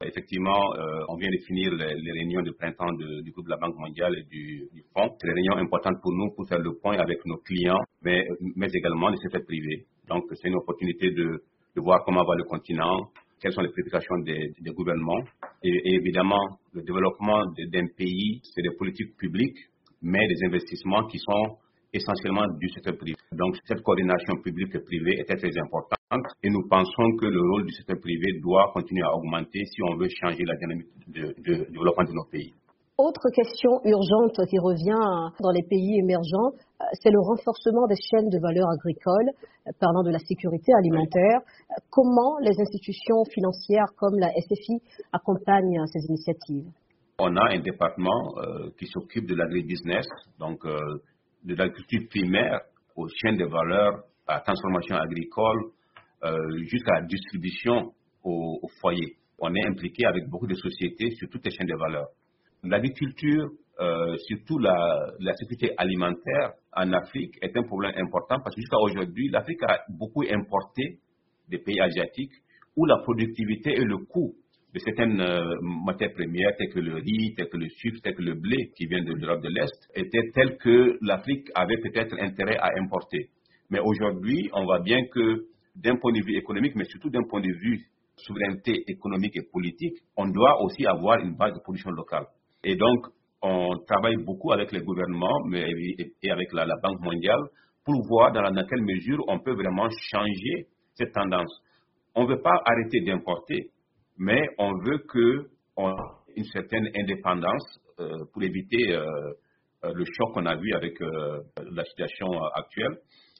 Effectivement, on vient de finir les réunions de printemps du groupe de la Banque mondiale et du Fonds. C'est des réunions importantes pour nous pour faire le point avec nos clients, mais également le secteur privé. Donc, c'est une opportunité de voir comment va le continent, quelles sont les préoccupations des gouvernements. Et évidemment, le développement d'un pays, c'est des politiques publiques, mais des investissements qui sont essentiellement du secteur privé. Donc, cette coordination publique et privée était très importante et nous pensons que le rôle du secteur privé doit continuer à augmenter si on veut changer la dynamique de développement de nos pays. Autre question urgente qui revient dans les pays émergents, c'est le renforcement des chaînes de valeur agricole, parlant de la sécurité alimentaire. Comment les institutions financières comme la SFI accompagnent ces initiatives? On a un département qui s'occupe de l'agribusiness, donc de l'agriculture primaire aux chaînes de valeur, à la transformation agricole, jusqu'à la distribution au foyer. On est impliqué avec beaucoup de sociétés sur toutes les chaînes de valeur. L'agriculture, surtout la sécurité alimentaire en Afrique est un problème important parce que jusqu'à aujourd'hui, l'Afrique a beaucoup importé des pays asiatiques où la productivité et le coût de certaines matières premières, telles que le riz, telles que le sucre, telles que le blé qui vient de l'Europe de l'Est, étaient telles que l'Afrique avait peut-être intérêt à importer. Mais aujourd'hui, on voit bien que d'un point de vue économique, mais surtout d'un point de vue souveraineté économique et politique, on doit aussi avoir une base de production locale. Et donc, on travaille beaucoup avec les gouvernements et avec la Banque mondiale pour voir dans quelle mesure on peut vraiment changer cette tendance. On ne veut pas arrêter d'importer, mais on veut qu'on ait une certaine indépendance pour éviter le choc qu'on a vu avec la situation actuelle,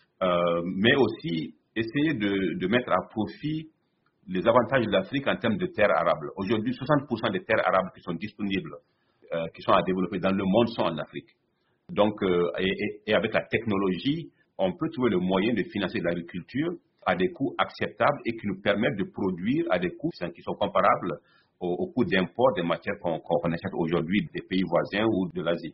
mais aussi essayer de mettre à profit les avantages de l'Afrique en termes de terres arables. Aujourd'hui, 60% des terres arables qui sont disponibles, qui sont à développer dans le monde sont en Afrique. Donc, et avec la technologie, on peut trouver le moyen de financer l'agriculture à des coûts acceptables et qui nous permettent de produire à des coûts qui sont comparables aux coûts d'import des matières qu'on achète aujourd'hui des pays voisins ou de l'Asie.